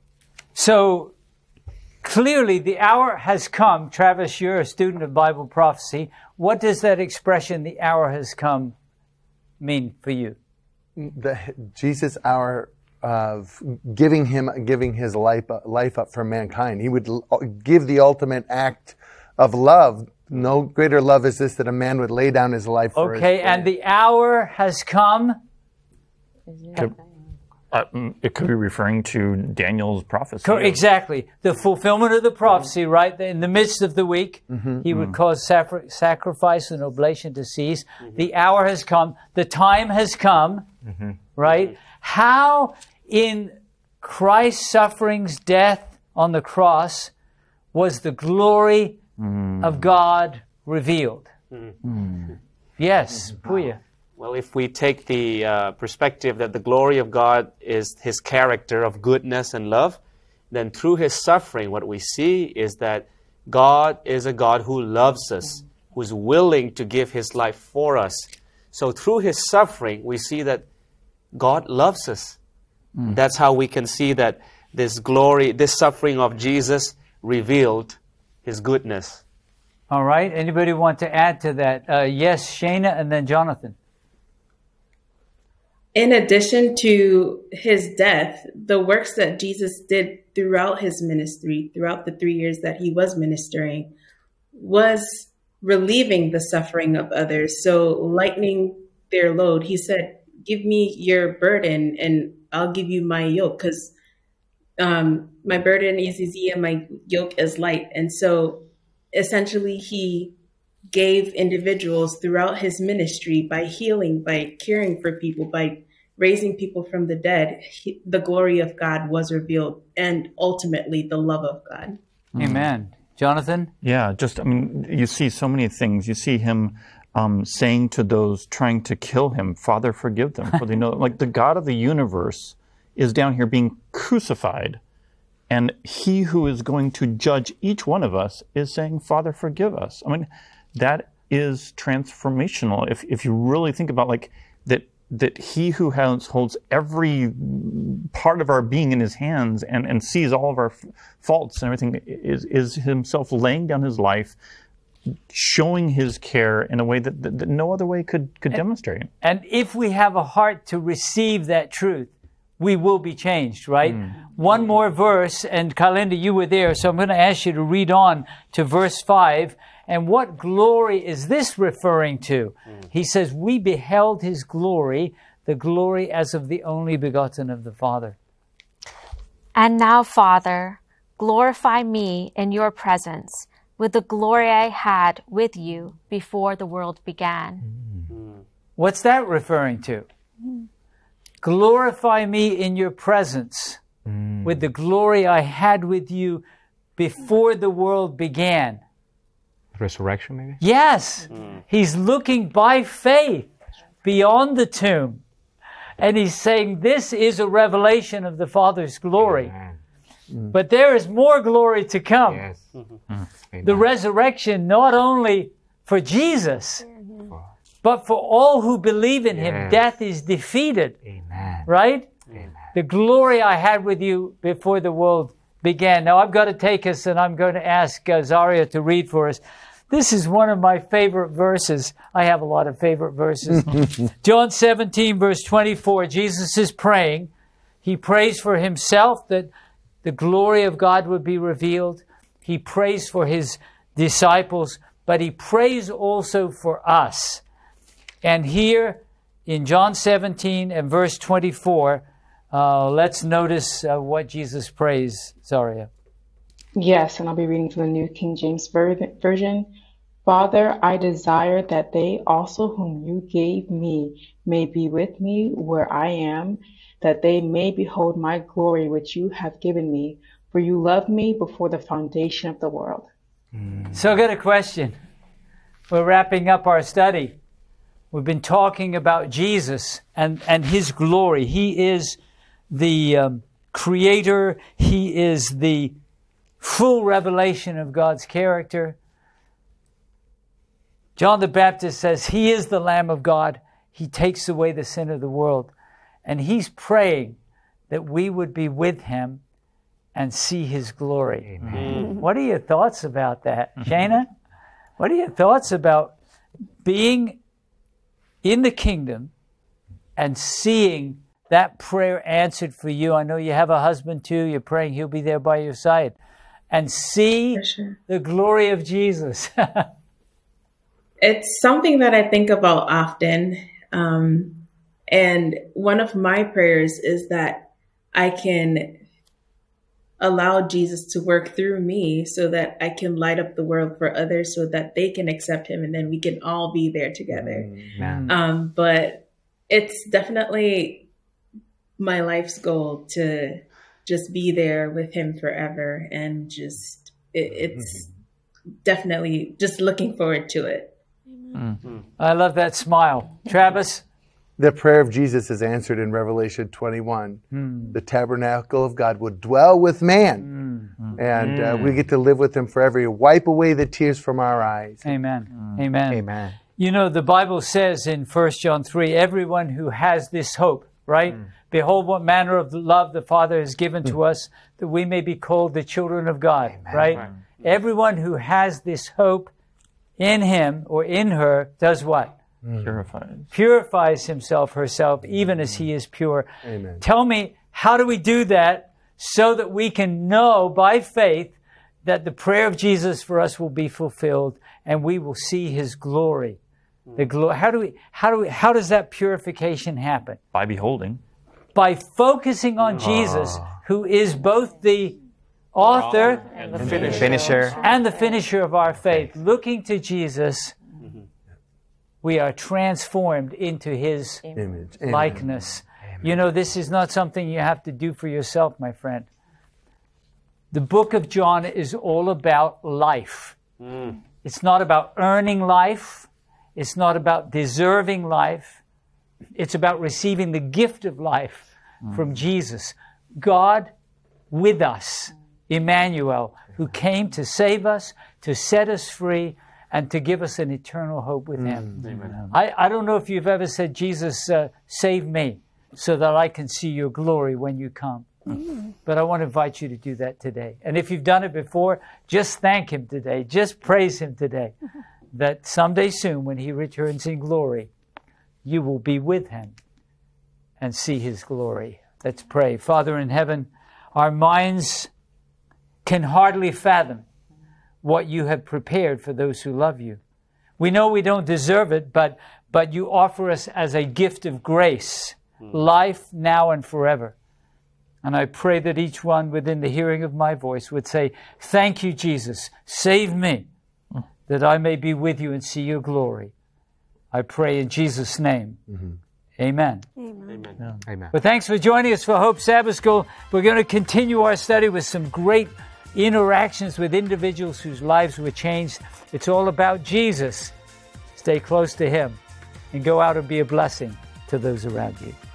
So, clearly, the hour has come. Travis, you're a student of Bible prophecy. What does that expression, the hour has come, mean for you? The Jesus' hour of giving him, giving his life, life up for mankind. He would give the ultimate act of love. No greater love is this that a man would lay down his life for Okay, his and the hour has come. To, Uh, it could be referring to Daniel's prophecy. Co- Exactly. The fulfillment of the prophecy, right? In the midst of the week, Mm-hmm. he would cause sacri- sacrifice and oblation to cease. The hour has come. The time has come, Mm-hmm. right? How in Christ's sufferings, death on the cross, was the glory of God revealed? Yes, Puya. Well, if we take the uh, perspective that the glory of God is his character of goodness and love, then through his suffering, what we see is that God is a God who loves us, who is willing to give his life for us. So through his suffering, we see that God loves us. That's how we can see that this glory, this suffering of Jesus revealed his goodness. All right. Anybody want to add to that? Uh, yes, Shana, and then Jonathan. In addition to his death, the works that Jesus did throughout his ministry, throughout the three years that he was ministering, was relieving the suffering of others. So lightening their load. He said, give me your burden and I'll give you my yoke, because um, my burden is easy and my yoke is light. And so essentially he gave individuals throughout his ministry, by healing, by caring for people, by raising people from the dead, he, the glory of God was revealed, and ultimately the love of God. Amen. Jonathan? Yeah, just, I mean, you see so many things. You see him um, saying to those trying to kill him, Father, forgive them, for they know, like the God of the universe is down here being crucified, and he who is going to judge each one of us is saying, Father, forgive us. I mean, that is transformational. If if you really think about like that, that he who has, holds every part of our being in his hands and, and sees all of our f- faults and everything is, is himself laying down his life, showing his care in a way that, that, that no other way could, could and, demonstrate. And if we have a heart to receive that truth, we will be changed, right? Mm. One more verse, and Kalinda, you were there, so I'm going to ask you to read on to verse five. And what glory is this referring to? Mm. He says, we beheld his glory, the glory as of the only begotten of the Father. And now, Father, glorify me in your presence with the glory I had with you before the world began. Mm. What's that referring to? Mm. Glorify me in your presence mm. with the glory I had with you before the world began. Resurrection, maybe? Yes. Mm. He's looking by faith beyond the tomb. And he's saying this is a revelation of the Father's glory. Mm. But there is more glory to come. Yes. Mm-hmm. The resurrection, not only for Jesus, mm-hmm. but for all who believe in yes. him. Death is defeated. Amen. Right? Amen. The glory I had with you before the world began. Now I've got to take us, and I'm going to ask uh, Zaria to read for us. This is one of my favorite verses. I have a lot of favorite verses. John seventeen, verse twenty-four, Jesus is praying. He prays for himself that the glory of God would be revealed. He prays for his disciples, but he prays also for us. And here in John seventeen and verse twenty-four, uh, let's notice uh, what Jesus prays, Zaria. Yes, and I'll be reading from the New King James Version. Father, I desire that they also whom you gave me may be with me where I am, that they may behold my glory which you have given me, for you loved me before the foundation of the world. Mm. So I got a question. We're wrapping up our study. We've been talking about Jesus and, and his glory. He is the um, creator. He is the full revelation of God's character. John the Baptist says he is the Lamb of God. He takes away the sin of the world. And he's praying that we would be with him and see his glory. Amen. What are your thoughts about that? Shana, what are your thoughts about being in the kingdom and seeing that prayer answered for you? I know you have a husband too. You're praying he'll be there by your side. And see sure. the glory of Jesus. It's something that I think about often. Um, And one of my prayers is that I can allow Jesus to work through me so that I can light up the world for others so that they can accept him and then we can all be there together. Amen. Um, but it's definitely my life's goal to just be there with him forever, and just it, it's definitely just looking forward to it. Mm. I love that smile. Travis? The prayer of Jesus is answered in Revelation twenty-one. Mm. The tabernacle of God will dwell with man, Mm. and uh, we get to live with him forever. He'll wipe away the tears from our eyes. Amen. Mm. Amen. Amen. You know, the Bible says in First John three, everyone who has this hope, right? Mm. Behold, what manner of love the Father has given to us, that we may be called the children of God, Amen. right? Right. Everyone who has this hope in him or in her does what? Purifies. Purifies himself, herself, even as he is pure. Amen. Tell me, how do we do that so that we can know by faith that the prayer of Jesus for us will be fulfilled and we will see his glory? The glory. How do we, how do we, how does that purification happen? By beholding. By focusing on Jesus, who is both the author And the finisher. finisher. and the finisher of our faith. Looking to Jesus, we are transformed into his Image. likeness. You know, this is not something you have to do for yourself, my friend. The book of John is all about life. Mm. It's not about earning life. It's not about deserving life. It's about receiving the gift of life mm. from Jesus. God with us, Emmanuel, who came to save us, to set us free, and to give us an eternal hope with him. Amen. I, I don't know if you've ever said, Jesus, uh, save me so that I can see your glory when you come. Mm. But I want to invite you to do that today. And if you've done it before, just thank him today. Just praise him today. That someday soon, when he returns in glory, you will be with him and see his glory. Let's pray. Father in heaven, our minds can hardly fathom what you have prepared for those who love you. We know we don't deserve it, but, but you offer us as a gift of grace, mm. life now and forever. And I pray that each one within the hearing of my voice would say, thank you, Jesus, save me, mm. that I may be with you and see your glory. I pray in Jesus' name. Mm-hmm. Amen. Amen. Amen. Amen. Well, thanks for joining us for Hope Sabbath School. We're going to continue our study with some great interactions with individuals whose lives were changed. It's all about Jesus. Stay close to him and go out and be a blessing to those around you.